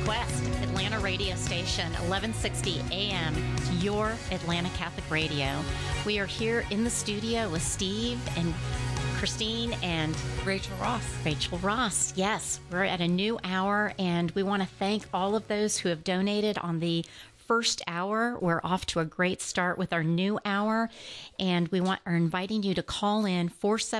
Quest, Atlanta radio station, 1160 AM, your Atlanta Catholic Radio. We are here in the studio with Steve and Christine and Rachel Ross. Rachel Ross, yes. We're at a new hour, and we want to thank all of those who have donated on the first hour. We're off to a great start with our new hour, and we are inviting you to call in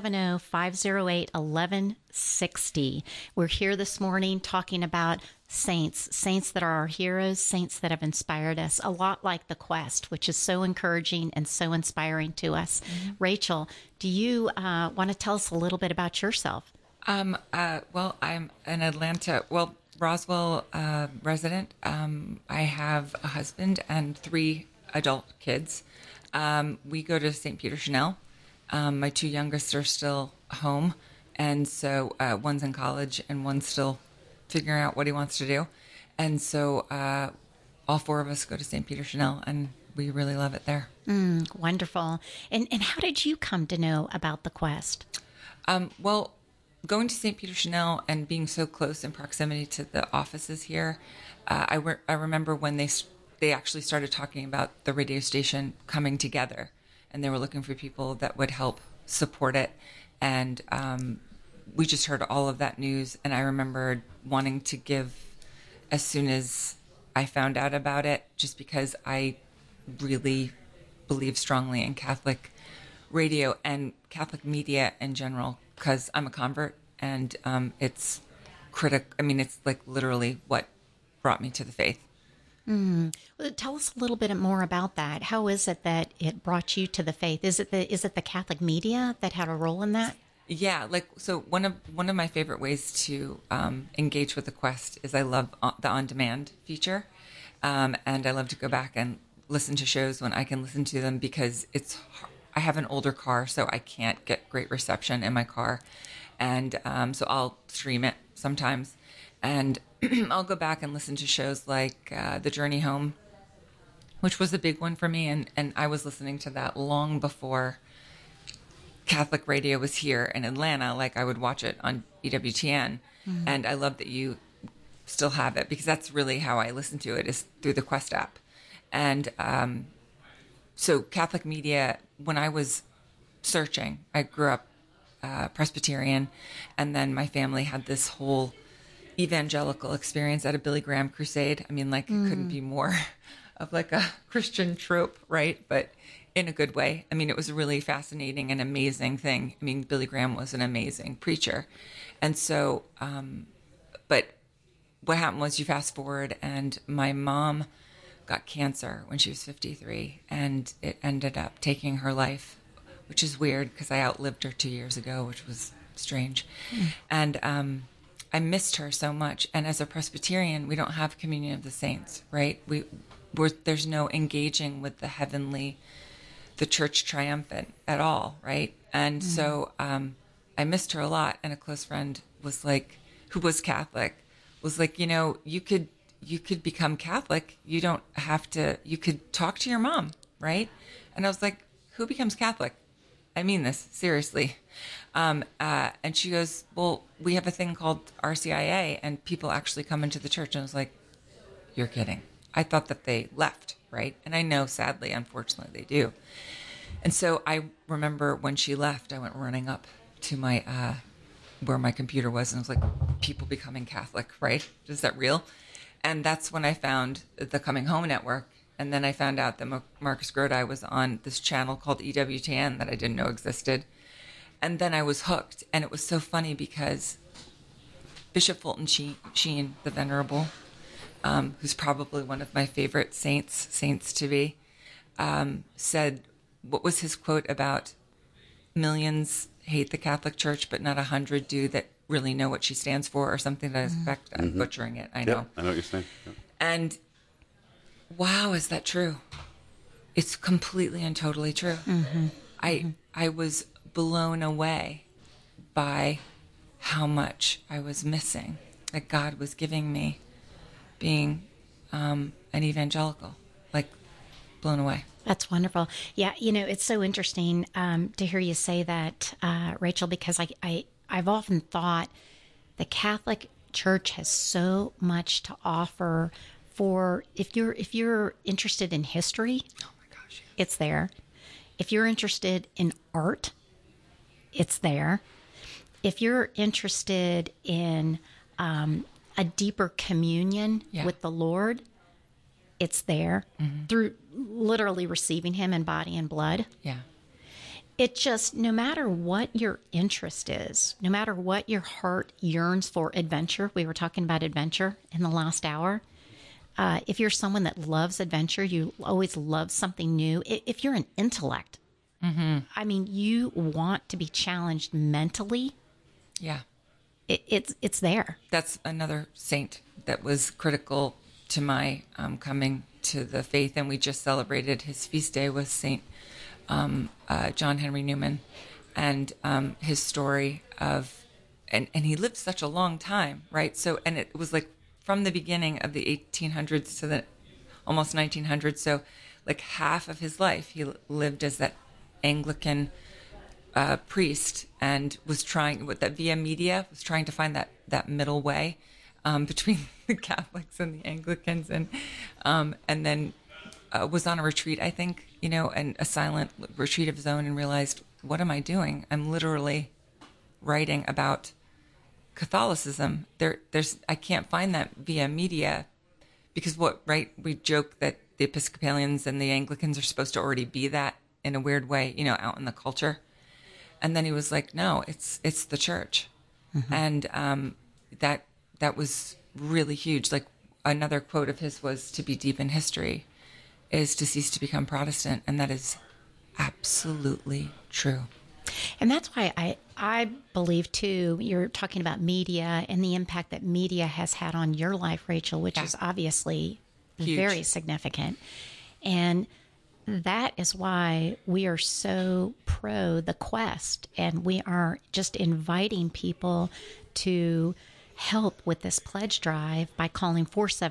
470-508-1160. We're here this morning talking about saints that are our heroes, saints that have inspired us, a lot like the Quest, which is so encouraging and so inspiring to us. Mm-hmm. Rachel, do you want to tell us a little bit about yourself? Well, I'm an Roswell resident. I have a husband and 3 adult kids. We go to St. Peter Chanel. My 2 youngest are still home, and so one's in college and one's still figuring out what he wants to do. And so all 4 of us go to St. Peter Chanel, and we really love it there. Wonderful. And how did you come to know about the Quest? Well, going to St. Peter Chanel and being so close in proximity to the offices here, I remember when they actually started talking about the radio station coming together, and they were looking for people that would help support it. And we just heard all of that news, and I remember wanting to give as soon as I found out about it, just because I really believe strongly in Catholic radio and Catholic media in general, because I'm a convert, and it's critical. I mean, it's like literally what brought me to the faith. Well, tell us a little bit more about that. How is it that it brought you to the faith? Is it the Catholic media that had a role in that? Yeah, so one of my favorite ways to engage with the Quest is I love the on-demand feature, and I love to go back and listen to shows when I can listen to them, because I have an older car, so I can't get great reception in my car. And so I'll stream it sometimes. And I'll go back and listen to shows like The Journey Home, which was a big one for me. And I was listening to that long before Catholic radio was here in Atlanta. Like, I would watch it on EWTN. Mm-hmm. And I love that you still have it, because that's really how I listen to it, is through the Quest app. And so Catholic media, when I was searching, I grew up Presbyterian, and then my family had this whole evangelical experience at a Billy Graham crusade. I mean, like, it couldn't be more of like a Christian trope, right? But in a good way. I mean, it was a really fascinating and amazing thing. I mean, Billy Graham was an amazing preacher. And so, but what happened was, you fast forward, and my mom got cancer when she was 53, and it ended up taking her life, which is weird because I outlived her 2 years ago, which was strange. And I missed her so much. And as a Presbyterian, we don't have communion of the saints, right? There's no engaging with the church triumphant at all, right? And so I missed her a lot. And a close friend was like, who was Catholic, was like, you could become Catholic. You don't have to, you could talk to your mom, right? And I was like, who becomes Catholic? I mean this, seriously. And she goes, well, we have a thing called RCIA, and people actually come into the church. And I was like, you're kidding. I thought that they left, right? And I know, sadly, unfortunately, they do. And so I remember when she left, I went running up to my where my computer was, and I was like, people becoming Catholic, right? Is that real? And that's when I found the Coming Home Network. And then I found out that Marcus Grodi was on this channel called EWTN that I didn't know existed. And then I was hooked. And it was so funny because Bishop Fulton Sheen, the Venerable, who's probably one of my favorite saints to be, said, what was his quote about millions hate the Catholic Church, but not 100 do that really know what she stands for, or something to that effect. I'm butchering it, I know. Yeah, I know what you're saying. Yeah. And wow, is that true? It's completely and totally true. I was blown away by how much I was missing, that God was giving me being an evangelical, like blown away. That's wonderful. Yeah, it's so interesting to hear you say that, Rachel, because I've often thought the Catholic church has so much to offer for if you're interested in history, Oh my gosh. it's there. If you're interested in art, it's there. If you're interested in a deeper communion with the Lord, it's there through literally receiving Him in body and blood. Yeah. It just, no matter what your interest is, no matter what your heart yearns for, adventure, we were talking about adventure in the last hour. If you're someone that loves adventure, you always love something new. If you're an intellect, I mean, you want to be challenged mentally. Yeah. It's there. That's another saint that was critical to my coming to the faith. And we just celebrated his feast day with Saint John Henry Newman, and his story of, and he lived such a long time, right? So, and it was like from the beginning of the 1800s to the almost 1900s. So like half of his life, he lived as that Anglican priest, and was trying with that via media, was trying to find that middle way between the Catholics and the Anglicans, and then was on a retreat, I think, and a silent retreat of his own, and realized, what am I doing? I'm literally writing about Catholicism. I can't find that via media, because we joke that the Episcopalians and the Anglicans are supposed to already be that in a weird way, out in the culture. And then he was like, no, it's the church. And that was really huge. Like, another quote of his was, to be deep in history is to cease to become Protestant. And that is absolutely true. And that's why I believe, too, you're talking about media and the impact that media has had on your life, Rachel, which is obviously huge. Very significant. And that is why we are so pro the quest, and we are just inviting people to help with this pledge drive by calling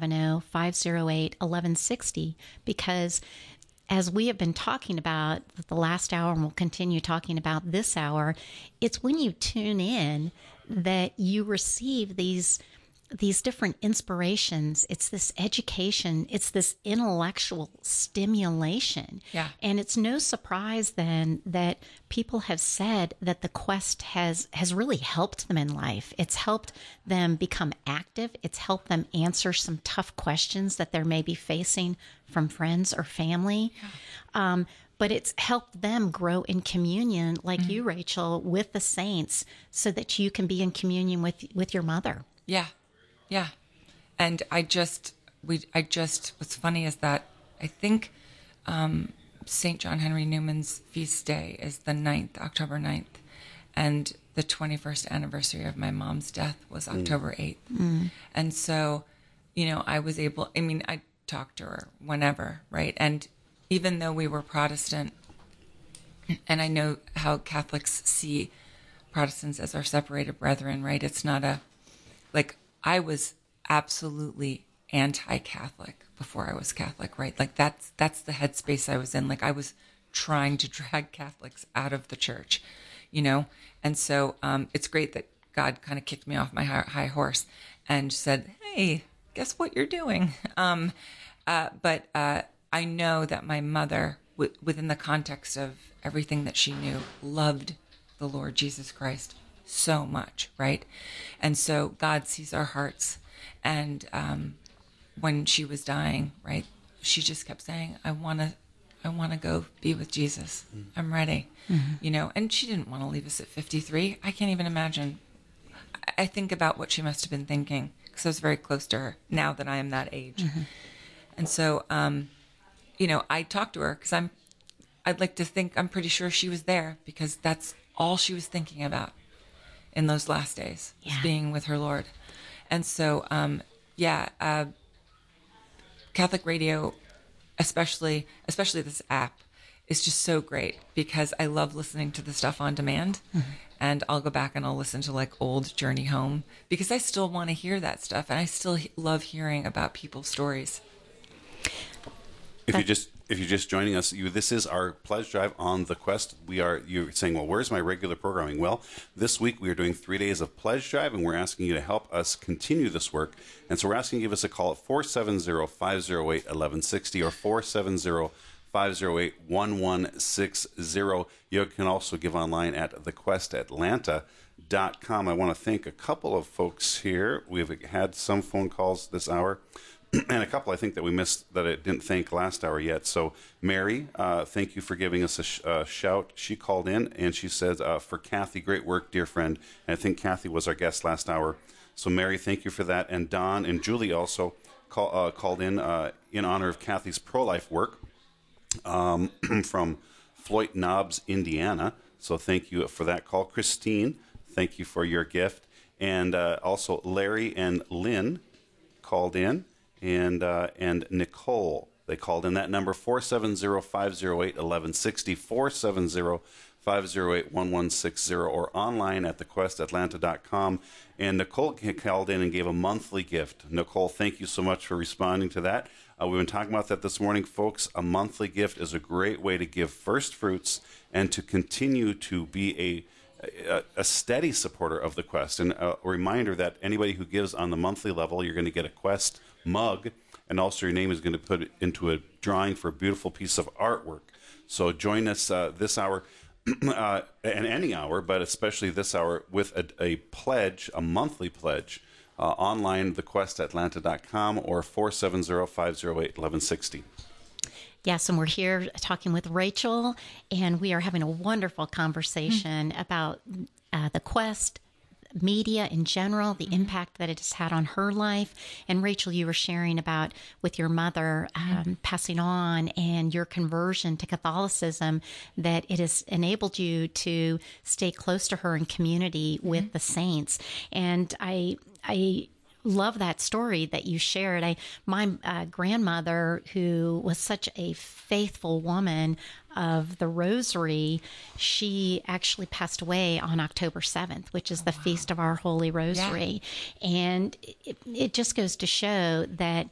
470-508-1160, because as we have been talking about the last hour, and we'll continue talking about this hour, it's when you tune in that you receive these different inspirations. It's this education. It's this intellectual stimulation. Yeah. And it's no surprise then that people have said that the quest has really helped them in life. It's helped them become active. It's helped them answer some tough questions that they're maybe facing from friends or family. Yeah. But it's helped them grow in communion, like you, Rachel, with the saints, so that you can be in communion with your mother. Yeah. Yeah. And what's funny is that I think St. John Henry Newman's feast day is the 9th, October 9th. And the 21st anniversary of my mom's death was October 8th. And so, I talked to her whenever, right? And even though we were Protestant, and I know how Catholics see Protestants as our separated brethren, right? It's not I was absolutely anti-Catholic before I was Catholic, right? Like that's the headspace I was in. Like I was trying to drag Catholics out of the church, And so it's great that God kind of kicked me off my high horse and said, "Hey, guess what you're doing?" But I know that my mother, within the context of everything that she knew, loved the Lord Jesus Christ so much, right? And so God sees our hearts. And when she was dying, right, she just kept saying, I want to go be with Jesus. I'm ready. And she didn't want to leave us at 53. I can't even imagine. I think about what she must have been thinking, because I was very close to her now that I am that age. And so, I talked to her because I'd like to think, I'm pretty sure she was there, because that's all she was thinking about in those last days, was being with her Lord. And so, Catholic radio, especially this app, is just so great, because I love listening to the stuff on demand. And I'll go back and I'll listen to old Journey Home, because I still want to hear that stuff. And I still love hearing about people's stories. If you just if you're just joining us, this is our pledge drive on the Quest. You're saying, well, where's my regular programming? Well, this week we are doing 3 days of pledge drive, and we're asking you to help us continue this work. And so we're asking you to give us a call at 470-508-1160 or 470-508-1160. You can also give online at thequestatlanta.com. I want to thank a couple of folks here. We've had some phone calls this hour, and a couple I think that we missed that I didn't thank last hour yet. So Mary, thank you for giving us a shout. She called in and she said, for Kathy, great work, dear friend. And I think Kathy was our guest last hour. So Mary, thank you for that. And Don and Julie also called in honor of Kathy's pro-life work from Floyd Knobs, Indiana. So thank you for that call. Christine, thank you for your gift. And also Larry and Lynn called in. And Nicole, they called in that number, 470-508-1160, 470-508-1160, or online at thequestatlanta.com. And Nicole called in and gave a monthly gift. Nicole, thank you so much for responding to that. We've been talking about that this morning, folks. A monthly gift is a great way to give first fruits and to continue to be a steady supporter of the Quest. And a reminder that anybody who gives on the monthly level, you're going to get a Quest mug, and also your name is going to put into a drawing for a beautiful piece of artwork. So join us this hour and any hour, but especially this hour, with a pledge, a monthly pledge, online, thequestatlanta.com or 470-508-1160. Yes, and we're here talking with Rachel, and we are having a wonderful conversation about the Quest, media in general, the impact that it has had on her life. And Rachel, you were sharing about with your mother passing on and your conversion to Catholicism, that it has enabled you to stay close to her in community with the saints. And I love that story that you shared. My grandmother, who was such a faithful woman of the Rosary, she actually passed away on October 7th, which is the feast of our Holy Rosary. Yeah. And it just goes to show that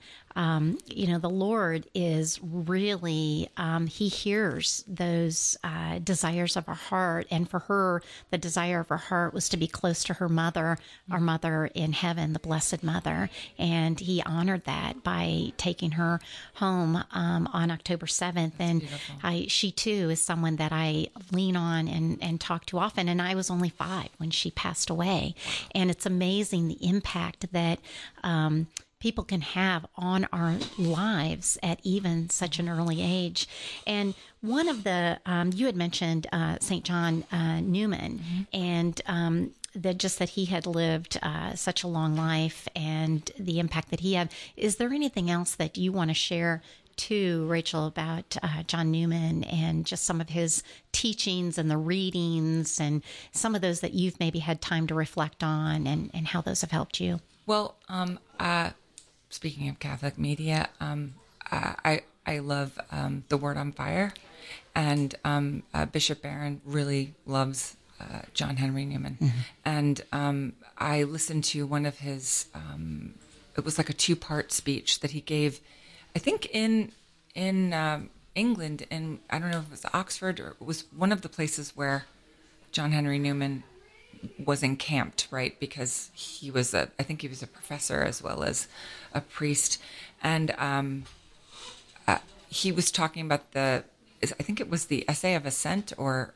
the Lord is really, he hears those desires of our heart. And for her, the desire of her heart was to be close to her mother, our mother in heaven, the Blessed Mother. And he honored that by taking her home on October 7th. And she too is someone that I lean on and talk to often. And I was only 5 when she passed away. And it's amazing the impact that people can have on our lives at even such an early age. And one of the, you had mentioned St. John Newman, and that he had lived such a long life and the impact that he had. Is there anything else that you want to share to Rachel about John Newman and just some of his teachings and the readings and some of those that you've maybe had time to reflect on and how those have helped you? Well, speaking of Catholic media, I love The Word on Fire, and Bishop Barron really loves John Henry Newman. And I listened to one of his, it was like a 2-part speech that he gave, I think in England, in, I don't know if it was Oxford, or it was one of the places where John Henry Newman was encamped, right? Because he was I think he was a professor as well as a priest. And he was talking about I think it was the Essay of Ascent, or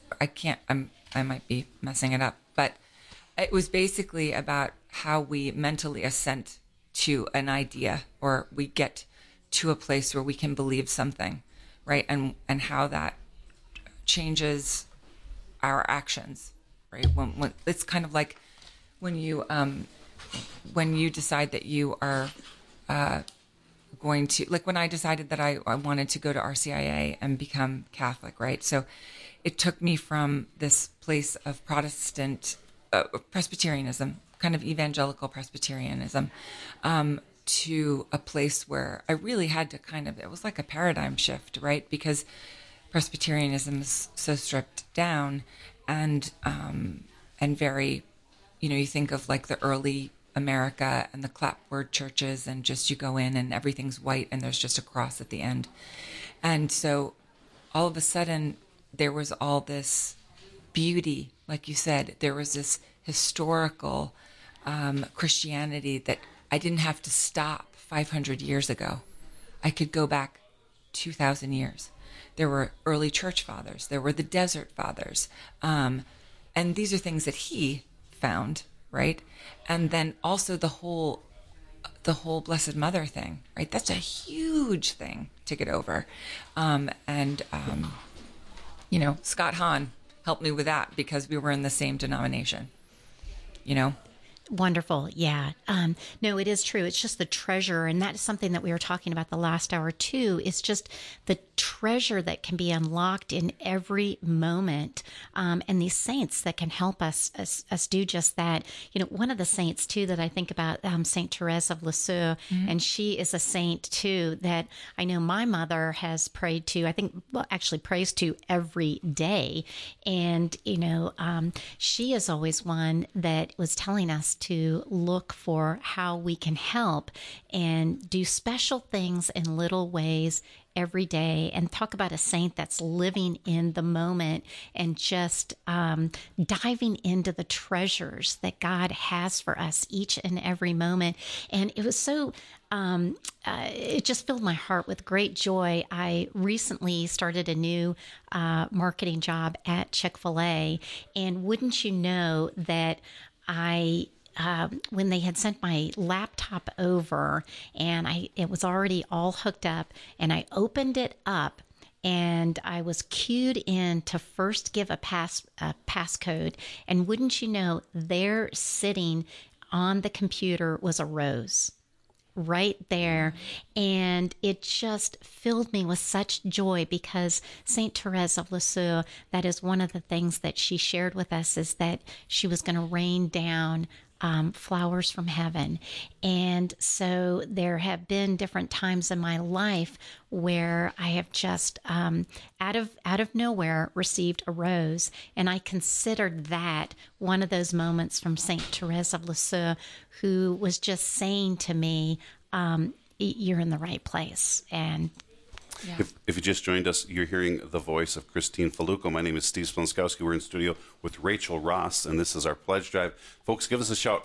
I might be messing it up, but it was basically about how we mentally assent to an idea, or we get to a place where we can believe something, right? And how that changes our actions, right? When it's kind of like when you decide that you are going to, like when I decided that I wanted to go to RCIA and become Catholic, right? So it took me from this place of Protestant Presbyterianism, kind of evangelical Presbyterianism, to a place where I really had to it was like a paradigm shift, right? Because Presbyterianism is so stripped down and very, you think of like the early America and the clapboard churches, and just you go in and everything's white and there's just a cross at the end. And so all of a sudden, there was all this beauty, like you said, there was this historical Christianity that I didn't have to stop 500 years ago. I could go back 2,000 years. There were early church fathers. There were the desert fathers. And these are things that he found, right? And then also the whole Blessed Mother thing, right? That's a huge thing to get over. Scott Hahn helped me with that because we were in the same denomination, Wonderful. Yeah. No, it is true. It's just the treasure. And that is something that we were talking about the last hour too, is just the treasure that can be unlocked in every moment. And these saints that can help us do just that. One of the saints too, that I think about, Saint Therese of Lisieux, and she is a saint too, that I know my mother has prayed to, actually prays to every day. And, she is always one that was telling us to look for how we can help and do special things in little ways every day, and talk about a saint that's living in the moment and just diving into the treasures that God has for us each and every moment. And it was so it just filled my heart with great joy. I recently started a new marketing job at Chick-fil-A, and wouldn't you know that when they had sent my laptop over and it was already all hooked up, and I opened it up and I was cued in to first give a passcode, and wouldn't you know, there sitting on the computer was a rose right there. And it just filled me with such joy, because Saint Therese of Lisieux, that is one of the things that she shared with us, is that she was going to rain down flowers from heaven. And so there have been different times in my life where I have just out of nowhere received a rose, and I considered that one of those moments from Saint Therese of Lisieux, who was just saying to me, you're in the right place. And Yeah. If you just joined us, you're hearing the voice of Christine Faluco. My name is Steve Splonskowski. We're in studio with Rachel Ross, and this is our pledge drive. Folks, give us a shout,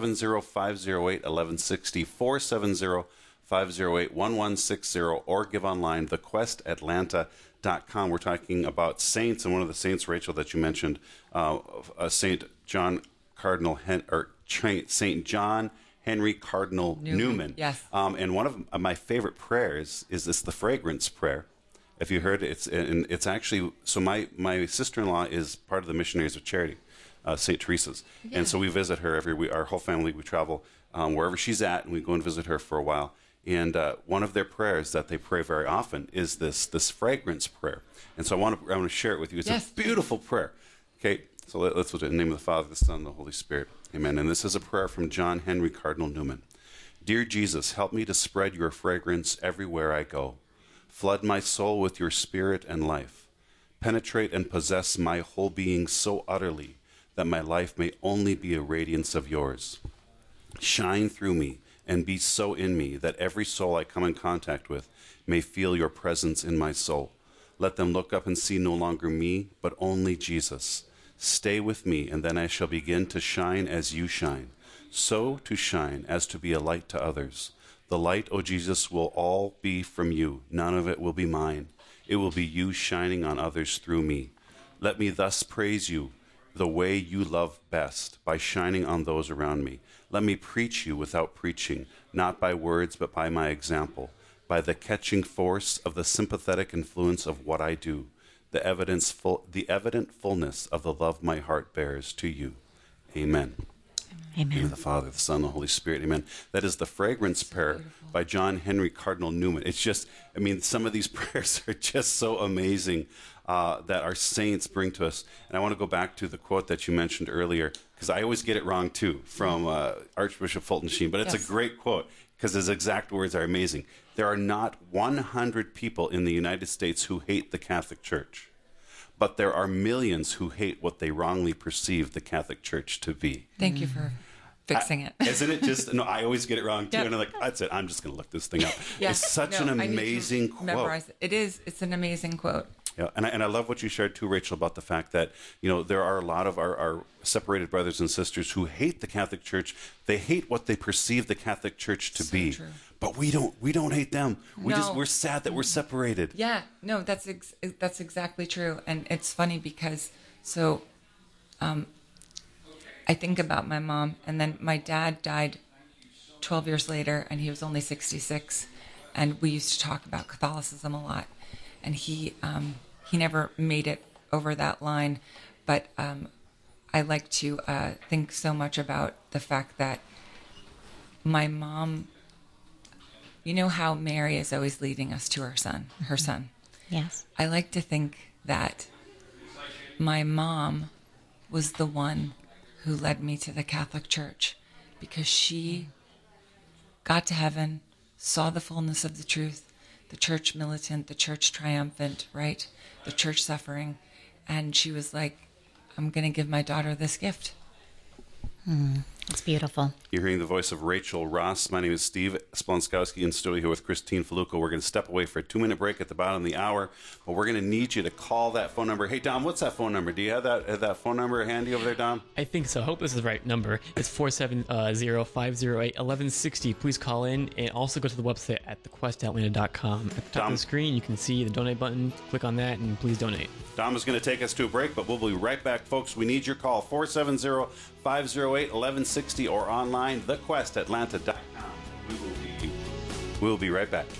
470-508-1160, 470-508-1160, or give online, thequestatlanta.com. We're talking about saints, and one of the saints, Rachel, that you mentioned, St. John St. John Henry Cardinal Newman. Yes. And one of my favorite prayers is the fragrance prayer. If you heard it, it's actually, so my sister-in-law is part of the Missionaries of Charity, St. Teresa's. Yeah. And so we visit her our whole family, we travel wherever she's at, and we go and visit her for a while. And one of their prayers that they pray very often is this fragrance prayer. And so I want to share it with you. It's a beautiful prayer. Okay, so let's do it in the name of the Father, the Son, and the Holy Spirit. Amen. And this is a prayer from John Henry Cardinal Newman. Dear Jesus, help me to spread your fragrance everywhere I go. Flood my soul with your spirit and life. Penetrate and possess my whole being so utterly that my life may only be a radiance of yours. Shine through me and be so in me that every soul I come in contact with may feel your presence in my soul. Let them look up and see no longer me, but only Jesus. Stay with me, and then I shall begin to shine as you shine. So to shine as to be a light to others. The light, O Jesus, will all be from you. None of it will be mine. It will be you shining on others through me. Let me thus praise you the way you love best, by shining on those around me. Let me preach you without preaching, not by words, but by my example, by the catching force of the sympathetic influence of what I do. The evident fullness of the love my heart bears to you. Amen. Amen. In the name of the Father, the Son, and the Holy Spirit. Amen. That is the fragrance prayer by John Henry Cardinal Newman. It's just, some of these prayers are just so amazing that our saints bring to us. And I want to go back to the quote that you mentioned earlier, because I always get it wrong too, from Archbishop Fulton Sheen. But it's a great quote, because his exact words are amazing. There are not 100 people in the United States who hate the Catholic Church, but there are millions who hate what they wrongly perceive the Catholic Church to be. Thank you for fixing it. Isn't it just? No, I always get it wrong too. Yep. And I'm like, that's it. I'm just going to look this thing up. Yeah. It's such an amazing quote. Memorize it. It is. It's an amazing quote. Yeah, and I love what you shared too, Rachel, about the fact that, there are a lot of our separated brothers and sisters who hate the Catholic Church. They hate what they perceive the Catholic Church to be. True. But we don't hate them. No. We're sad that we're separated. Yeah, no, that's exactly true. And it's funny because I think about my mom, and then my dad died 12 years later, and he was only 66. And we used to talk about Catholicism a lot. And he never made it over that line. But I like to think so much about the fact that my mom, you know how Mary is always leading us to her son. Yes. I like to think that my mom was the one who led me to the Catholic Church, because she got to heaven, saw the fullness of the truth, the church militant, the church triumphant, right? The church suffering. And she was like, I'm going to give my daughter this gift. It's beautiful. You're hearing the voice of Rachel Ross. My name is Steve Splonskowski in studio here with Christine Faluco. We're going to step away for a 2-minute break at the bottom of the hour, but we're going to need you to call that phone number. Hey, Dom, what's that phone number? Do you have that phone number handy over there, Dom? I think so. I hope this is the right number. It's 470-508-1160. Please call in, and also go to the website at thequestatlanta.com. At the top of the screen, you can see the donate button. Click on that, and please donate. Dom is going to take us to a break, but we'll be right back, folks. We need your call, 470-508-1160, or online, thequestatlanta.com. We'll be right back.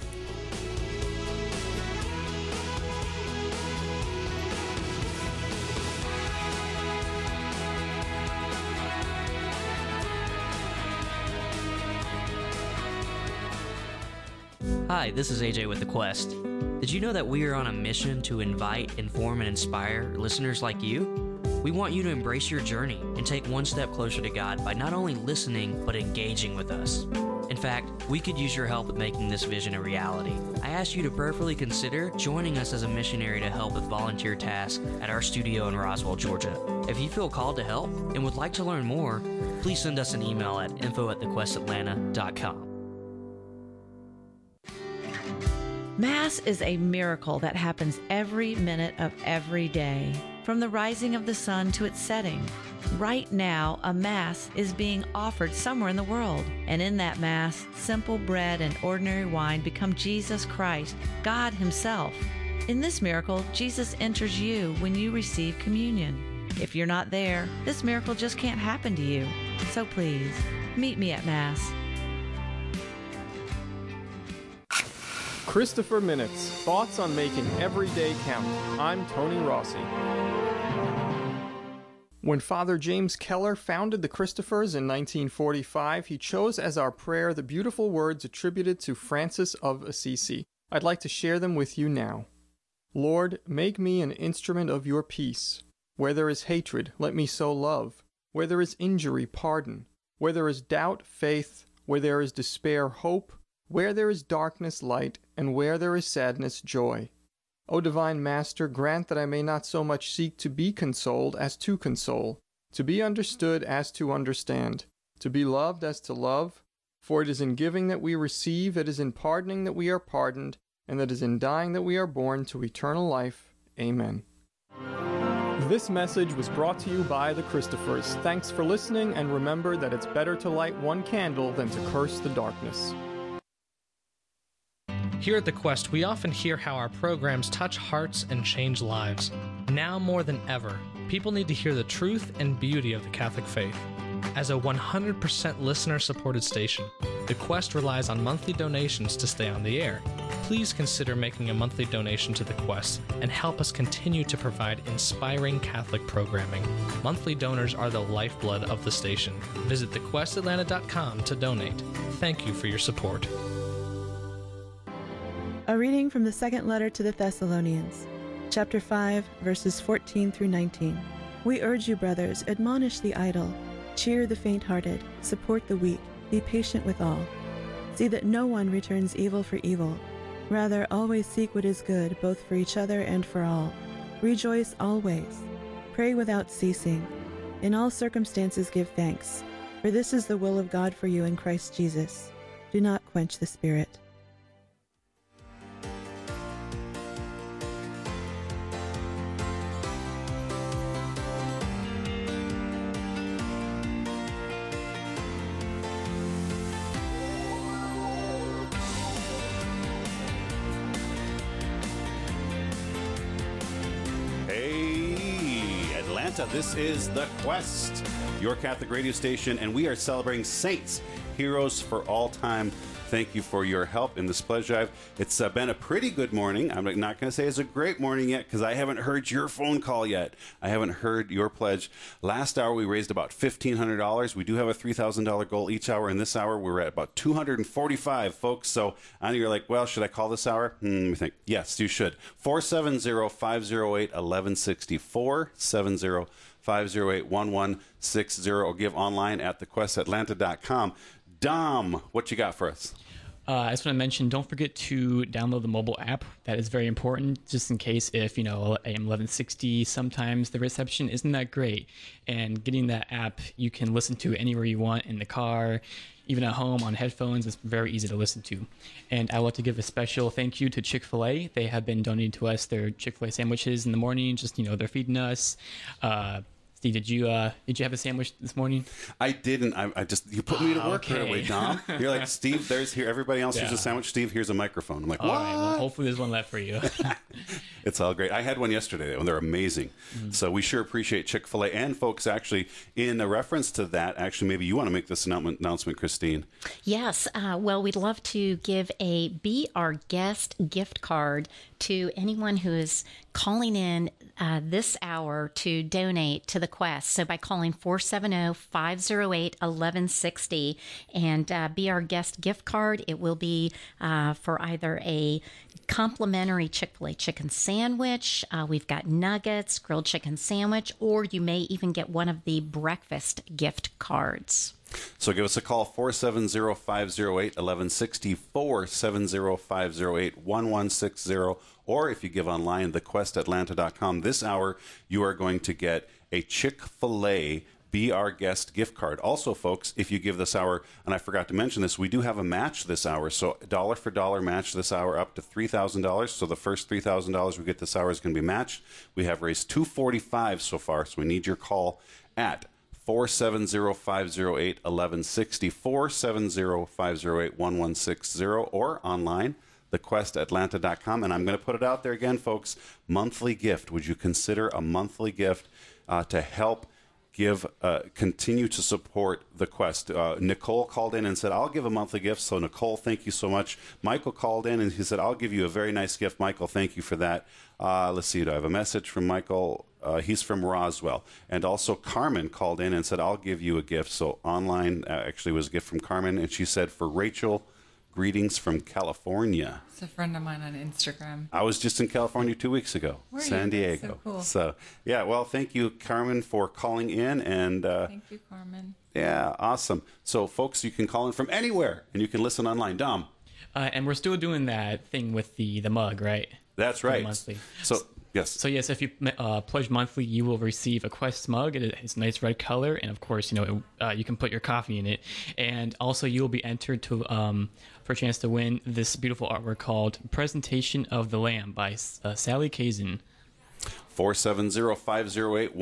Hi, this is AJ with The Quest. Did you know that we are on a mission to invite, inform, and inspire listeners like you? We want you to embrace your journey and take one step closer to God by not only listening, but engaging with us. In fact, we could use your help with making this vision a reality. I ask you to prayerfully consider joining us as a missionary to help with volunteer tasks at our studio in Roswell, Georgia. If you feel called to help and would like to learn more, please send us an email at info@thequestatlanta.com. Mass is a miracle that happens every minute of every day, from the rising of the sun to its setting. Right now, a Mass is being offered somewhere in the world, and in that Mass, simple bread and ordinary wine become Jesus Christ, God Himself. In this miracle, Jesus enters you when you receive communion. If you're not there, this miracle just can't happen to you. So please, meet me at Mass. Christopher Minutes, thoughts on making every day count. I'm Tony Rossi. When Father James Keller founded the Christophers in 1945, he chose as our prayer the beautiful words attributed to Francis of Assisi. I'd like to share them with you now. Lord, make me an instrument of your peace. Where there is hatred, let me sow love. Where there is injury, pardon. Where there is doubt, faith. Where there is despair, hope. Where there is darkness, light. And where there is sadness, joy. O Divine Master, grant that I may not so much seek to be consoled as to console, to be understood as to understand, to be loved as to love, for it is in giving that we receive, it is in pardoning that we are pardoned, and it is in dying that we are born to eternal life. Amen. This message was brought to you by the Christophers. Thanks for listening, and remember that it's better to light one candle than to curse the darkness. Here at The Quest, we often hear how our programs touch hearts and change lives. Now more than ever, people need to hear the truth and beauty of the Catholic faith. As a 100% listener-supported station, The Quest relies on monthly donations to stay on the air. Please consider making a monthly donation to The Quest and help us continue to provide inspiring Catholic programming. Monthly donors are the lifeblood of the station. Visit thequestatlanta.com to donate. Thank you for your support. A reading from the second letter to the Thessalonians, chapter 5, verses 14 through 19. We urge you, brothers, admonish the idle, cheer the faint-hearted, support the weak, be patient with all. See that no one returns evil for evil. Rather, always seek what is good, both for each other and for all. Rejoice always. Pray without ceasing. In all circumstances give thanks, For this is the will of God for you in Christ Jesus. Do not quench the Spirit. Hey, Atlanta, this is The Quest, your Catholic radio station, and we are celebrating saints, heroes for all time. Thank you for your help in this pledge drive. It's been a pretty good morning. I'm not going to say it's a great morning yet because I haven't heard your phone call yet. I haven't heard your pledge. Last hour, we raised about $1,500. We do have a $3,000 goal each hour. In this hour, we're at about $245, folks. So I know you're like, well, should I call this hour? Let me think. Yes, you should. 470-508-1160. 470-508-1160, or give online at thequestatlanta.com. Dom, what you got for us? I just want to mention, don't forget to download the mobile app. That is very important, just in case if, AM 1160, sometimes the reception isn't that great. And getting that app, you can listen to it anywhere you want, in the car, even at home on headphones. It's very easy to listen to. And I want to give a special thank you to Chick-fil-A. They have been donating to us their Chick-fil-A sandwiches in the morning. Just, they're feeding us. Steve, did you have a sandwich this morning? I didn't. I just, you put me to work right away, Dom. You're like, Steve, there's here. Everybody else here's a sandwich. Steve, here's a microphone. I'm like, what? All right, well, hopefully there's one left for you. It's all great. I had one yesterday, and they're amazing. Mm-hmm. So we sure appreciate Chick-fil-A. And folks, actually, in a reference to that, actually, maybe you want to make this announcement, Christine. Yes. Well, we'd love to give a Be Our Guest gift card to anyone who is calling in this hour to donate to the Quest. So by calling 470-508-1160 and Be Our Guest gift card, it will be for either a complimentary Chick-fil-A chicken sandwich, we've got nuggets, grilled chicken sandwich, or you may even get one of the breakfast gift cards. So give us a call, 470-508-1160, 470-508-1160, or if you give online, thequestatlanta.com. This hour, you are going to get a Chick-fil-A Be Our Guest gift card. Also, folks, if you give this hour, and I forgot to mention this, we do have a match this hour. So dollar for dollar match this hour up to $3,000. So the first $3,000 we get this hour is going to be matched. We have raised $245 so far, so we need your call at 470-508-1160, 470-508-1160, or online, thequestatlanta.com. And I'm going to put it out there again, folks, monthly gift. Would you consider a monthly gift to help continue to support the Quest? Nicole called in and said, I'll give a monthly gift. So Nicole, thank you so much. Michael called in and he said, I'll give you a very nice gift. Michael, thank you for that. Let's see, do I have a message from Michael? He's from Roswell. And also Carmen called in and said, I'll give you a gift. So online actually was a gift from Carmen. And she said, for Rachel, greetings from California. It's a friend of mine on Instagram. I was just in California 2 weeks ago, San Diego. So cool. So, yeah, well, thank you, Carmen, for calling in. And thank you, Carmen. Yeah, awesome. So, folks, you can call in from anywhere, and you can listen online. Dom. And we're still doing that thing with the mug, right? That's right. Monthly. So, yes. So, yes, if you pledge monthly, you will receive a Quest mug. It's a nice red color, and of course, you can put your coffee in it. And also, you will be entered to for a chance to win this beautiful artwork called "Presentation of the Lamb" by Sally Kazan. 470-508-1160,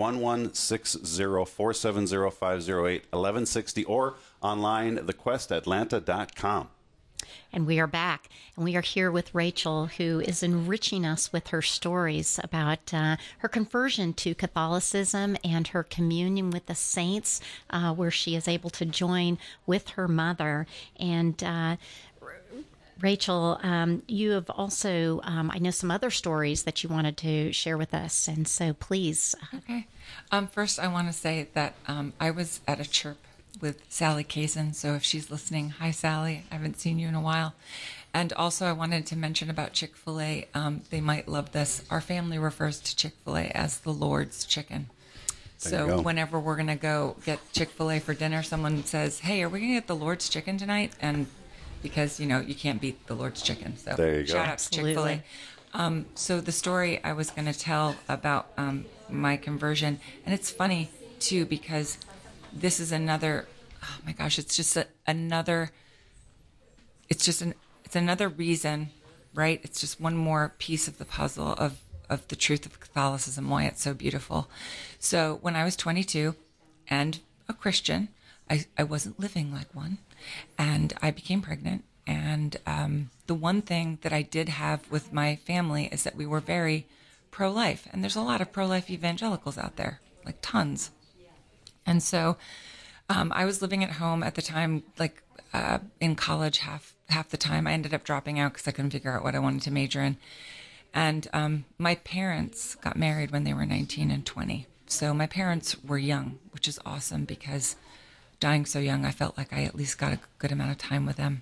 470-508-1160, or online, thequestatlanta.com. And we are back, and we are here with Rachel, who is enriching us with her stories about her conversion to Catholicism and her communion with the saints, where she is able to join with her mother. And Rachel, you have also, I know, some other stories that you wanted to share with us, and so please. Okay. First, I want to say that I was at a chirp with Sally Kazan, so if she's listening, hi Sally, I haven't seen you in a while. And also I wanted to mention about Chick-fil-A, they might love this. Our family refers to Chick-fil-A as the Lord's chicken. So whenever we're going to go get Chick-fil-A for dinner, someone says, hey, are we going to get the Lord's chicken tonight? And because, you can't beat the Lord's chicken. So there you go. Shout out to Chick-fil-A. So the story I was going to tell about my conversion, and it's funny too, because this is another oh my gosh, it's just another, it's another reason, right? It's just one more piece of the puzzle of the truth of Catholicism, why it's so beautiful. So when I was 22 and a Christian, I wasn't living like one, and I became pregnant. And the one thing that I did have with my family is that we were very pro-life. And there's a lot of pro-life evangelicals out there, like tons. And so I was living at home at the time, like in college half the time. I ended up dropping out because I couldn't figure out what I wanted to major in. And my parents got married when they were 19 and 20. So my parents were young, which is awesome because dying so young, I felt like I at least got a good amount of time with them.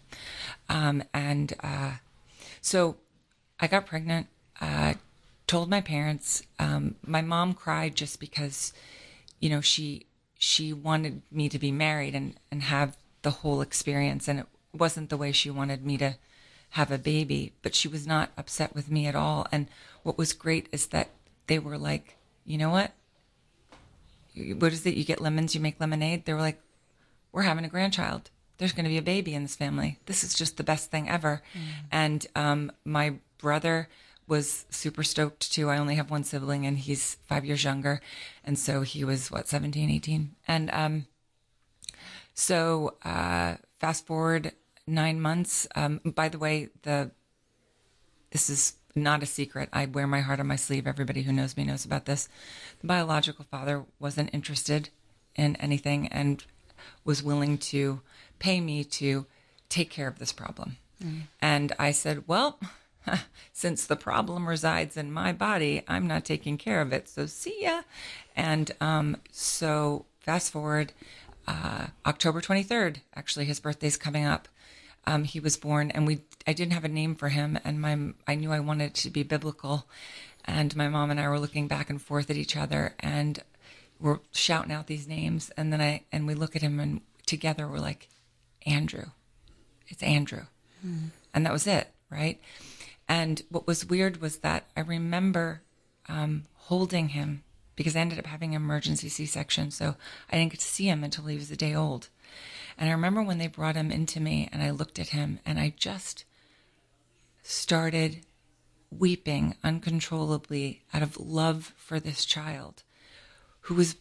So I got pregnant, told my parents. My mom cried just because, you know, she wanted me to be married and have the whole experience. And it wasn't the way she wanted me to have a baby, but she was not upset with me at all. And what was great is that they were like, you know what is it? You get lemons, you make lemonade. They were like, we're having a grandchild. There's going to be a baby in this family. This is just the best thing ever. And my brother was super stoked too. I only have one sibling and he's 5 years younger. And so he was 17, 18. And so fast forward 9 months. By the way, this is not a secret. I wear my heart on my sleeve. Everybody who knows me knows about this. The biological father wasn't interested in anything and was willing to pay me to take care of this problem. And I said, well, since the problem resides in my body, I'm not taking care of it. So see ya. And so fast forward, October 23rd, actually his birthday's coming up. He was born, and I didn't have a name for him, and I knew I wanted it to be biblical. And my mom and I were looking back and forth at each other, and we're shouting out these names. And then we look at him, and together we're like, Andrew. It's Andrew. And that was it, right? And what was weird was that I remember holding him, because I ended up having an emergency C-section, so I didn't get to see him until he was a day old. And I remember when they brought him into me and I looked at him and I just started weeping uncontrollably out of love for this child who was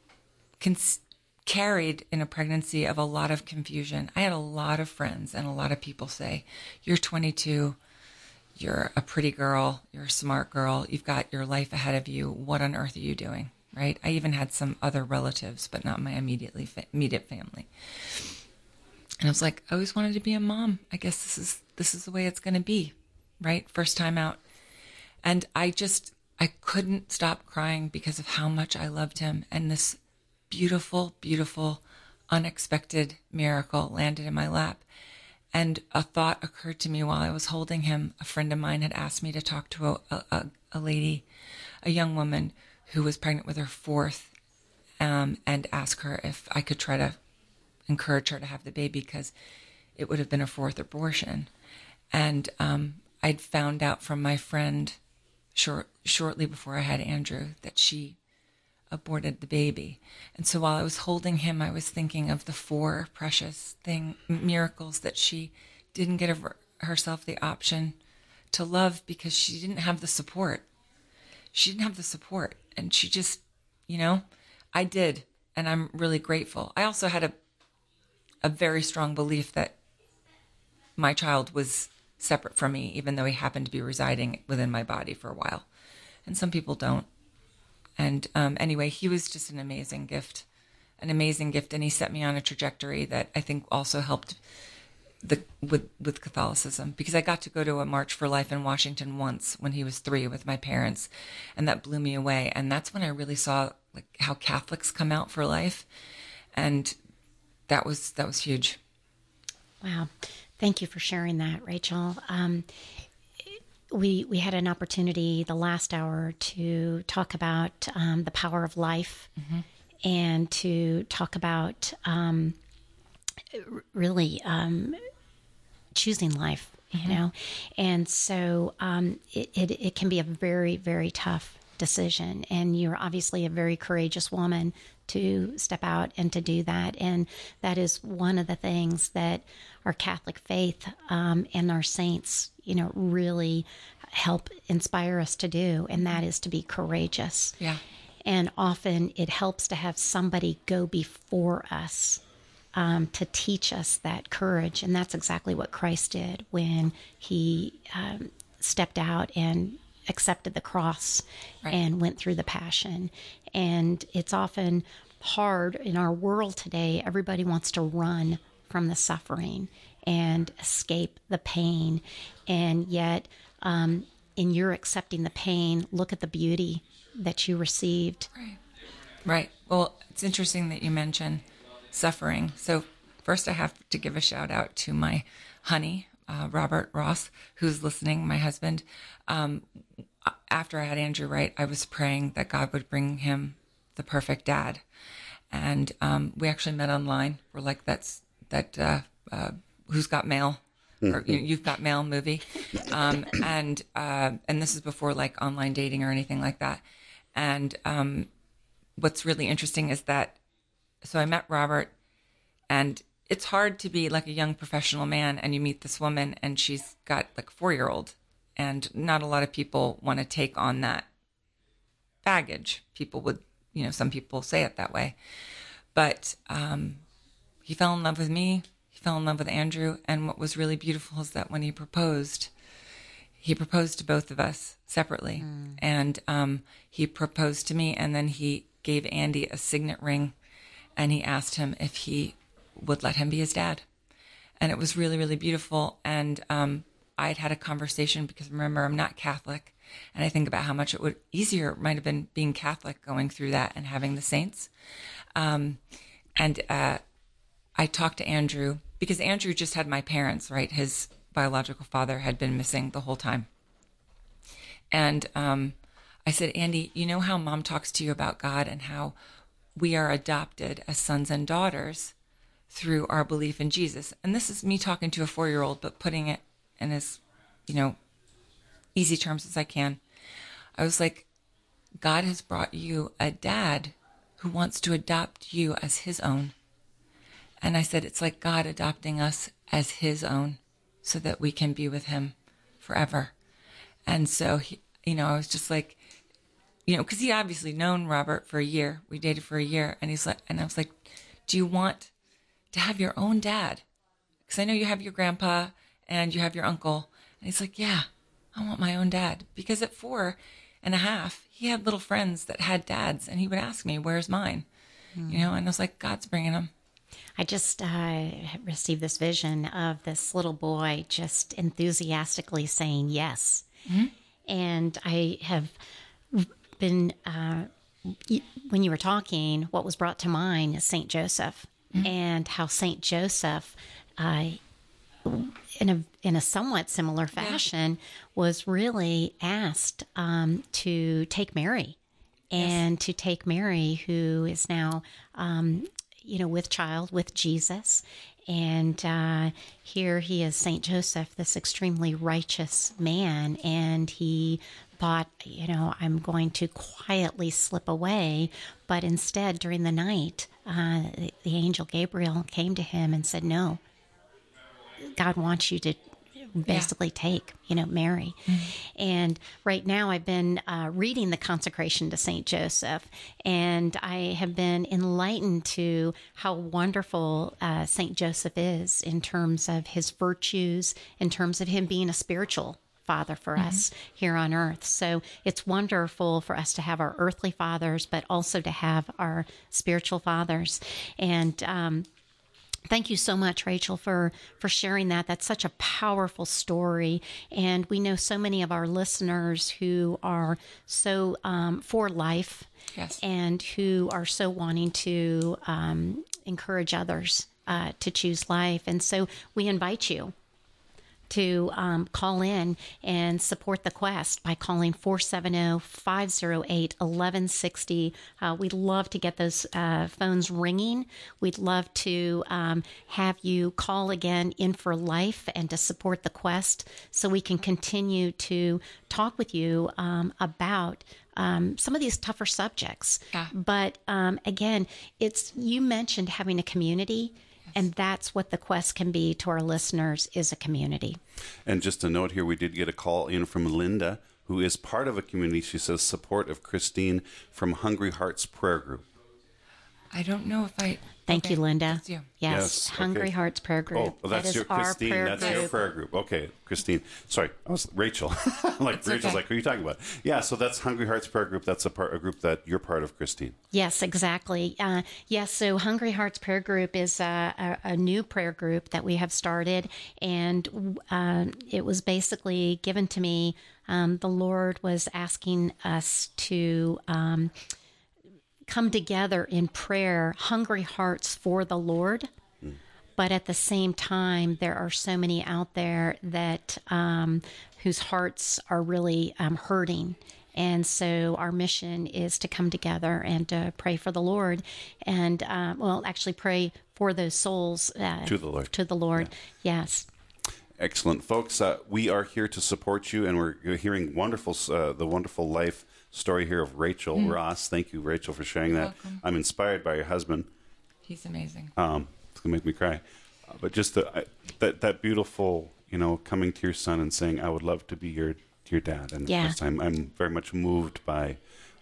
carried in a pregnancy of a lot of confusion. I had a lot of friends and a lot of people say, you're 22, you're a pretty girl, you're a smart girl, you've got your life ahead of you. What on earth are you doing? Right? I even had some other relatives, but not my immediate family. And I was like, I always wanted to be a mom. I guess this is the way it's going to be, right? First time out. And I couldn't stop crying because of how much I loved him. And this beautiful, beautiful, unexpected miracle landed in my lap. And a thought occurred to me while I was holding him. A friend of mine had asked me to talk to a lady, a young woman who was pregnant with her fourth, and ask her if I could try to encourage her to have the baby because it would have been a fourth abortion. And I'd found out from my friend shortly before I had Andrew that she aborted the baby. And so while I was holding him, I was thinking of the 4 precious miracles that she didn't get herself the option to love because she didn't have the support. She didn't have the support. And she just, I did. And I'm really grateful. I also had a very strong belief that my child was separate from me, even though he happened to be residing within my body for a while. And some people don't. And anyway, he was just an amazing gift. And he set me on a trajectory that I think also helped with Catholicism, because I got to go to a March for Life in Washington once when he was 3 with my parents, and that blew me away. And that's when I really saw how Catholics come out for life, and that was huge. Wow, thank you for sharing that, Rachel. We had an opportunity the last hour to talk about the power of life, and to talk about really choosing life, and so it can be a very, very tough decision. And you're obviously a very courageous woman to step out and to do that. And that is one of the things that our Catholic faith and our saints, really help inspire us to do. And that is to be courageous. Yeah. And often it helps to have somebody go before us to teach us that courage. And that's exactly what Christ did when he stepped out and accepted the cross and went through the passion. And it's often hard in our world today. Everybody wants to run from the suffering and escape the pain. And yet, in your accepting the pain, look at the beauty that you received. Right. Well, it's interesting that you mention suffering. So first I have to give a shout out to my honey, Robert Ross, who's listening, my husband. After I had Andrew Wright, I was praying that God would bring him the perfect dad. And we actually met online. We're like, Who's Got Mail? Or You've Got Mail movie. And this is before like online dating or anything like that. And what's really interesting is that, so I met Robert, and it's hard to be like a young professional man and you meet this woman and she's got like a 4-year-old, and not a lot of people want to take on that baggage. People would, some people say it that way. But he fell in love with me. He fell in love with Andrew. And what was really beautiful is that when he proposed to both of us separately. And he proposed to me, and then he gave Andy a signet ring, and he asked him if he would let him be his dad. And it was really, really beautiful. And I'd had a conversation, because remember, I'm not Catholic. And I think about how much easier it might have been being Catholic, going through that and having the saints. And I talked to Andrew, because Andrew just had my parents, right? His biological father had been missing the whole time. And I said, Andy, you know how Mom talks to you about God and how we are adopted as sons and daughters through our belief in Jesus. And this is me talking to a 4-year-old, but putting it in as, easy terms as I can. I was like, God has brought you a dad who wants to adopt you as his own. And I said, it's like God adopting us as his own so that we can be with him forever. And so, I was just like, because he obviously known Robert for a year. We dated for a year. And I was like, do you want to have your own dad? Because I know you have your grandpa and you have your uncle. And he's like, yeah, I want my own dad. Because at 4.5, he had little friends that had dads. And he would ask me, where's mine? And I was like, God's bringing him. I just received this vision of this little boy just enthusiastically saying yes. Mm-hmm. And I have been, when you were talking, what was brought to mind is St. Joseph, and how St. Joseph, in a somewhat similar fashion, was really asked to take Mary, and to take Mary, who is now with child, with Jesus. And here he is, St. Joseph, this extremely righteous man. And he thought, I'm going to quietly slip away. But instead, during the night, the angel Gabriel came to him and said, no, God wants you to basically take, Mary. And right now I've been reading the consecration to St. Joseph, and I have been enlightened to how wonderful St. Joseph is in terms of his virtues, in terms of him being a spiritual father for us here on earth. So it's wonderful for us to have our earthly fathers, but also to have our spiritual fathers. And thank you so much, Rachel, for sharing that. That's such a powerful story. And we know so many of our listeners who are so for life, and who are so wanting to encourage others to choose life. And so we invite you to call in and support the quest by calling 470-508-1160. We'd love to get those phones ringing. We'd love to have you call again in for life and to support the quest, so we can continue to talk with you about some of these tougher subjects. Yeah. But again, you mentioned having a community. And that's what the quest can be to our listeners, is a community. And just a note here, we did get a call in from Linda, who is part of a community. She says, support of Christine from Hungry Hearts Prayer Group. I don't know if I... Thank you, Linda. That's you. Yes, Hungry okay. Hearts Prayer Group. Oh, well, that's that is your our Christine. prayer That's group. your prayer group. Okay, Christine. Sorry, I was Rachel. Rachel's okay. like, who are you talking about? Yeah, so that's Hungry Hearts Prayer Group. That's a group that you're part of, Christine. Yes, exactly. Yes, so Hungry Hearts Prayer Group is a new prayer group that we have started, and it was basically given to me. The Lord was asking us to come together in prayer, hungry hearts for the Lord. But at the same time, there are so many out there that whose hearts are really hurting. And so our mission is to come together and pray for the Lord, and actually pray for those souls to the Lord. To the Lord, yeah. Yes. Excellent, folks. We are here to support you, and we're hearing the wonderful life story here of Rachel Ross. Thank you, Rachel, for sharing that. Welcome. I'm inspired by your husband. He's amazing. It's gonna make me cry, but just that beautiful, coming to your son and saying, "I would love to be your dad." And Yeah. of course, I'm very much moved by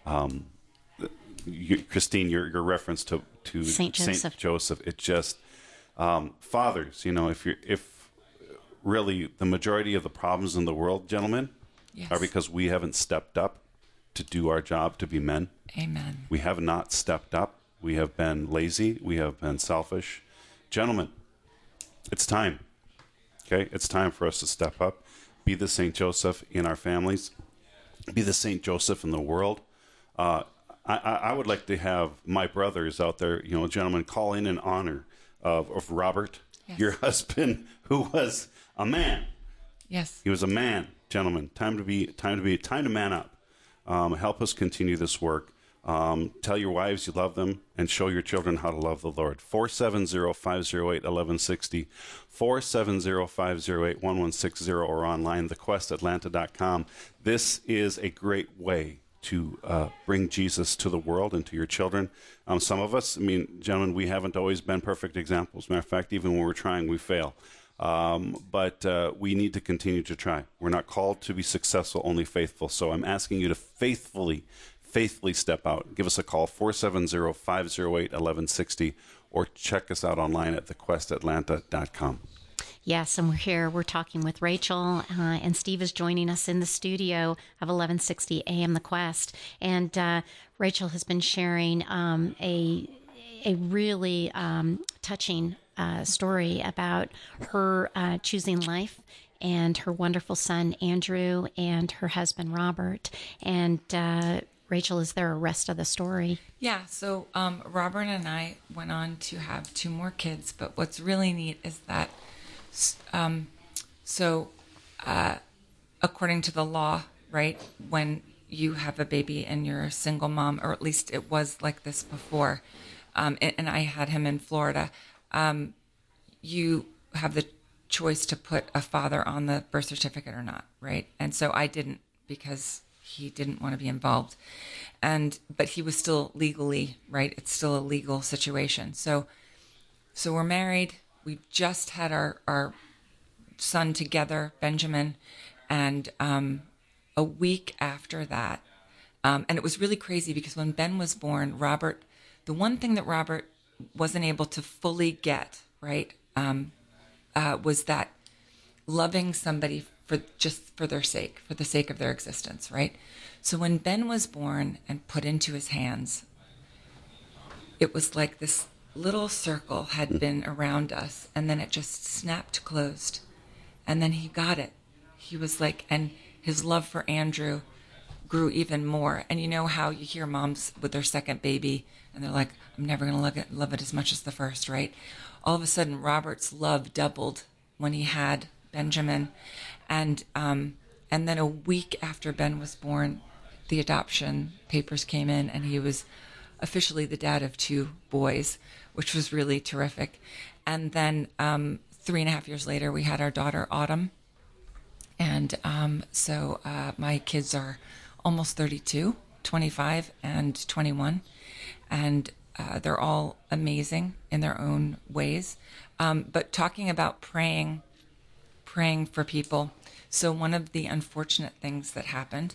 Christine, your reference to Saint Joseph. It just fathers, if really the majority of the problems in the world, gentlemen, Yes. are because we haven't stepped up to do our job to be men. Amen. We have not stepped up. We have been lazy. We have been selfish. Gentlemen, it's time. Okay? It's time for us to step up, be the St. Joseph in our families, be the St. Joseph in the world. I would like to have my brothers out there, gentlemen, call in honor of Robert, Yes. your husband, who was a man. Yes. He was a man, gentlemen. Time to man up. Help us continue this work. Tell your wives you love them, and show your children how to love the Lord. 470-508-1160, 470-508-1160, or online, thequestatlanta.com. This is a great way to bring Jesus to the world and to your children. Some of us, gentlemen, we haven't always been perfect examples. Matter of fact, even when we're trying, we fail. But we need to continue to try. We're not called to be successful, only faithful. So I'm asking you to faithfully step out. Give us a call, 470-508-1160, or check us out online at thequestatlanta.com. Yes, and we're talking with Rachel, and Steve is joining us in the studio of 1160 AM The Quest. And Rachel has been sharing a really touching story about her choosing life, and her wonderful son, Andrew, and her husband, Robert. And Rachel, is there a rest of the story? Yeah, so Robert and I went on to have 2 more kids, but what's really neat is that according to the law, right, when you have a baby and you're a single mom, or at least it was like this before, and I had him in Florida, you have the choice to put a father on the birth certificate or not, right? And so I didn't, because he didn't want to be involved. But he was still legally, right? It's still a legal situation. So we're married. We just had our son together, Benjamin. And a week after that, and it was really crazy because when Ben was born, Robert, the one thing that Robert wasn't able to fully get, right, was that loving somebody for their sake, for the sake of their existence, right? So when Ben was born and put into his hands, it was like this little circle had been around us, and then it just snapped closed. And then he got it. He was like, and his love for Andrew grew even more. And you know how you hear moms with their second baby, and they're like, I'm never going to love it as much as the first, right? All of a sudden, Robert's love doubled when he had Benjamin. And then a week after Ben was born, the adoption papers came in, and he was officially the dad of 2 boys, which was really terrific. And then 3.5 years later, we had our daughter, Autumn. And so my kids are almost 32, 25 and 21. And they're all amazing in their own ways. But talking about praying for people. So one of the unfortunate things that happened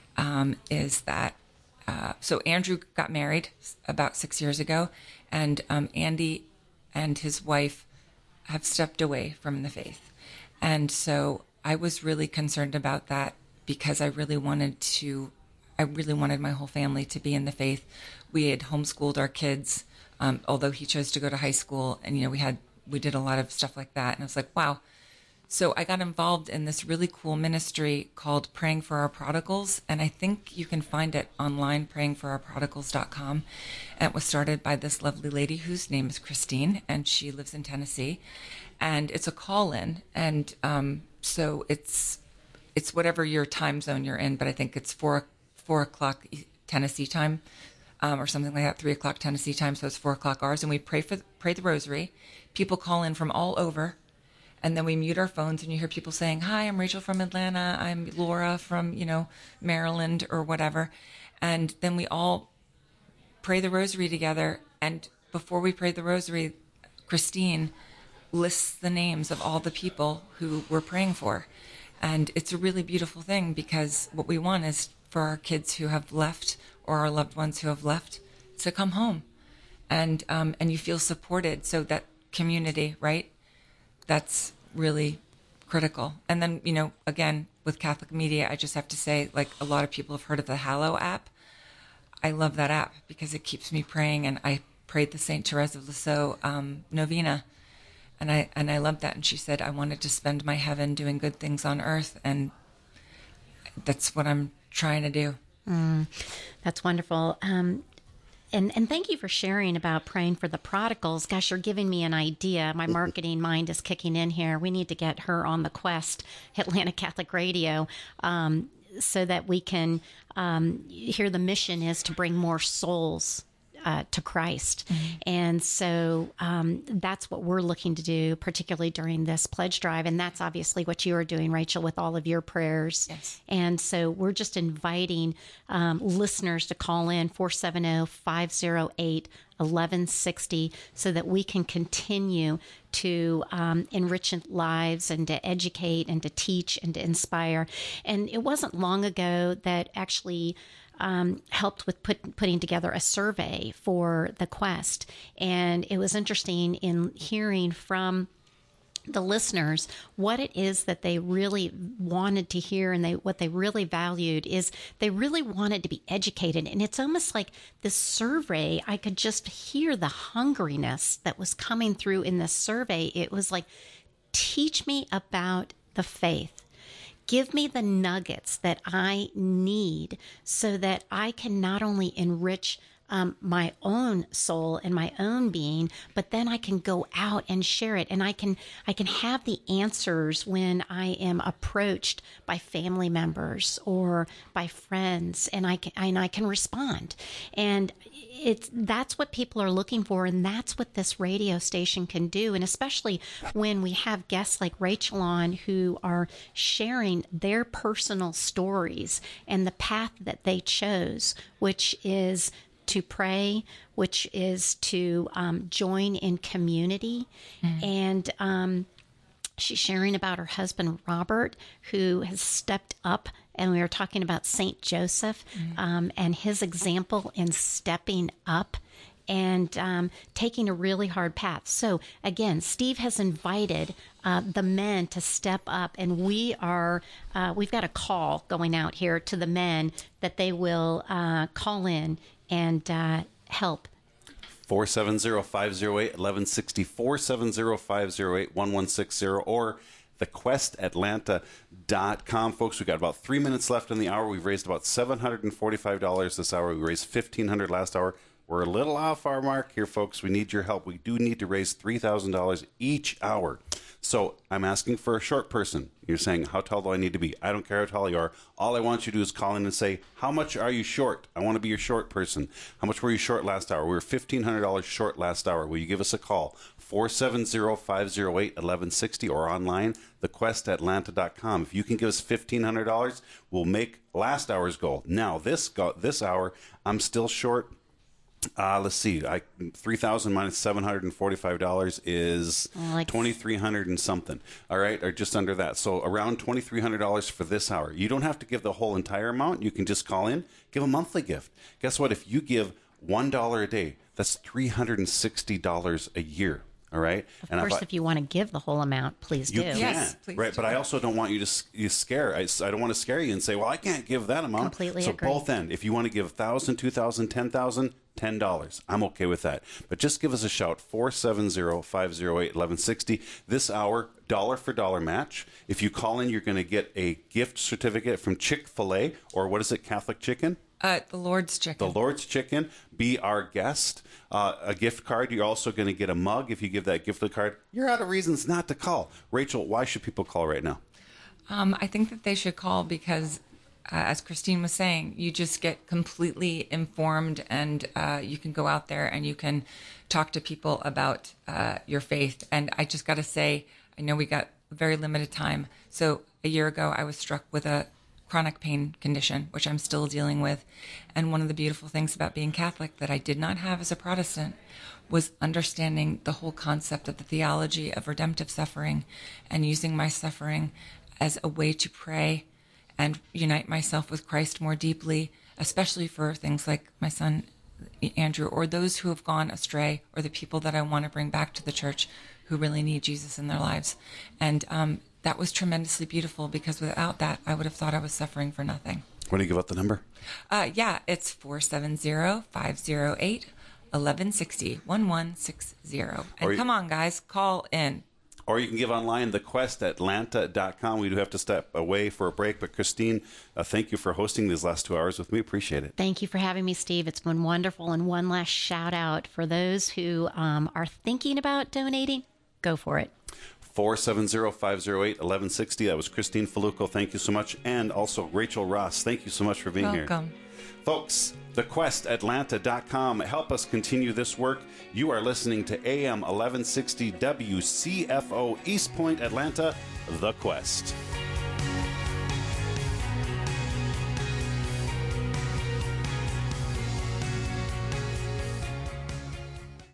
is that, so Andrew got married about 6 years ago, and Andy and his wife have stepped away from the faith. And so I was really concerned about that because I really wanted my whole family to be in the faith. We had homeschooled our kids, although he chose to go to high school, and we did a lot of stuff like that. And I was like, wow. So I got involved in this really cool ministry called Praying for Our Prodigals, and I think you can find it online, prayingforourprodigals.com. And it was started by this lovely lady whose name is Christine, and she lives in Tennessee. And it's a call-in, and so it's whatever your time zone you're in, but I think it's 4 o'clock Tennessee time, or something like that, 3 o'clock Tennessee time, so it's 4 o'clock ours, and we pray the rosary. People call in from all over, and then we mute our phones, and you hear people saying, "Hi, I'm Rachel from Atlanta. I'm Laura from, Maryland," or whatever. And then we all pray the rosary together. And before we pray the rosary, Christine lists the names of all the people who we're praying for. And it's a really beautiful thing, because what we want is for our kids who have left, or our loved ones who have left, to come home. And you feel supported. So that community, right? That's really critical. And then, again, with Catholic media, I just have to say, like, a lot of people have heard of the Hallow app. I love that app because it keeps me praying. And I prayed the St. Therese of Lisieux novena. And I loved that. And she said, I wanted to spend my heaven doing good things on earth. And that's what I'm trying to do. That's wonderful. And thank you for sharing about praying for the prodigals. Gosh, you're giving me an idea. My marketing mind is kicking in here. We need to get her on the Quest, Atlanta Catholic Radio, so that we can hear the mission is to bring more souls to Christ. Mm-hmm. And so that's what we're looking to do, particularly during this pledge drive. And that's obviously what you are doing, Rachel, with all of your prayers. Yes. And so we're just inviting listeners to call in 470-508-1160 so that we can continue to enrich lives and to educate and to teach and to inspire. And it wasn't long ago that actually helped with putting together a survey for the Quest. And it was interesting in hearing from the listeners what it is that they really wanted to hear, and what they really valued is they really wanted to be educated. And it's almost like this survey, I could just hear the hungriness that was coming through in this survey. It was like, teach me about the faith. Give me the nuggets that I need so that I can not only enrich my own soul and my own being, but then I can go out and share it. And I can have the answers when I am approached by family members or by friends, and I can respond. And that's what people are looking for, and that's what this radio station can do. And especially when we have guests like Rachel on who are sharing their personal stories and the path that they chose, which is to pray, which is to join in community. Mm-hmm. And she's sharing about her husband, Robert, who has stepped up. And we were talking about St. Joseph, mm-hmm. And his example in stepping up and taking a really hard path. So again, Steve has invited the men to step up, and we've got a call going out here to the men that they will call in and help. 470-508-1160, 470-508-1160, or thequestatlanta.com. Folks, we've got about 3 minutes left in the hour. We've raised about $745 this hour. We raised $1,500 last hour. We're a little off our mark here, folks. We need your help. We do need to raise $3,000 each hour. So I'm asking for a short person. You're saying, how tall do I need to be? I don't care how tall you are. All I want you to do is call in and say, how much are you short? I want to be your short person. How much were you short last hour? We were $1,500 short last hour. Will you give us a call? 470-508-1160 or online, thequestatlanta.com. If you can give us $1,500, we'll make last hour's goal. Now, this hour, I'm still short. Let's see. 3,000 minus $745 is like $2,300 and something. All right, or just under that. So around $2,300 for this hour. You don't have to give the whole entire amount. You can just call in, give a monthly gift. Guess what? If you give $1 a day, that's $360 a year. All right. Of course, if you want to give the whole amount, please do. You can, yes, please right? do. But I also don't want you to scare. I don't want to scare you and say, "Well, I can't give that amount." Completely so agree. both end. If you want to give $1,000, $2,000, $10,000, $10. I'm okay with that. But just give us a shout. 470-508-1160. This hour, dollar for dollar match. If you call in, you're going to get a gift certificate from Chick-fil-A, or what is it? Catholic Chicken. The Lord's Chicken. The Lord's Chicken. Be our guest. A gift card. You're also going to get a mug if you give that gift card. You're out of reasons not to call. Rachel, why should people call right now? I think that they should call because, as Christine was saying, you just get completely informed, and you can go out there and you can talk to people about your faith. And I just got to say, I know we got very limited time. So a year ago, I was struck with a chronic pain condition, which I'm still dealing with. And one of the beautiful things about being Catholic that I did not have as a Protestant was understanding the whole concept of the theology of redemptive suffering and using my suffering as a way to pray and unite myself with Christ more deeply, especially for things like my son, Andrew, or those who have gone astray, or the people that I want to bring back to the church who really need Jesus in their lives. And that was tremendously beautiful, because without that, I would have thought I was suffering for nothing. Want to give out the number? Yeah, it's 470-508-1160, 1160. And come on, guys, call in. Or you can give online, thequestatlanta.com. We do have to step away for a break. But Christine, thank you for hosting these last 2 hours with me. Appreciate it. Thank you for having me, Steve. It's been wonderful. And one last shout out for those who are thinking about donating, go for it. 470-508-1160. That was Christine Faluco. Thank you so much. And also Rachel Ross. Thank you so much for being here. Welcome. Folks, thequestatlanta.com. Help us continue this work. You are listening to AM 1160 WCFO East Point, Atlanta, The Quest.